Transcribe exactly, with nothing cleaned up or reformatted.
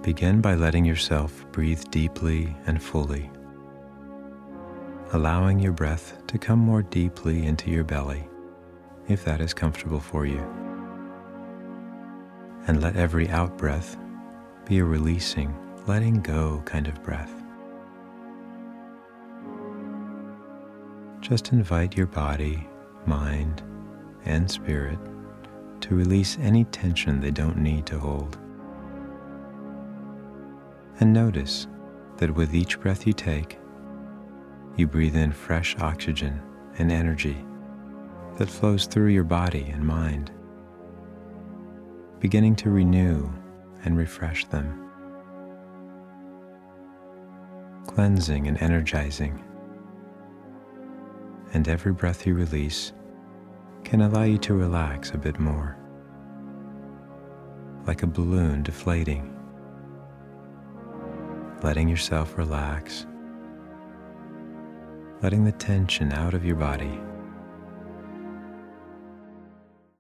Begin by letting yourself breathe deeply and fully, allowing your breath to come more deeply into your belly, if that is comfortable for you. And let every out-breath be a releasing, letting go kind of breath. Just invite your body, mind, and spirit to release any tension they don't need to hold. And notice that with each breath you take, you breathe in fresh oxygen and energy that flows through your body and mind, beginning to renew and refresh them, cleansing and energizing. And every breath you release can allow you to relax a bit more, like a balloon deflating, letting yourself relax, letting the tension out of your body.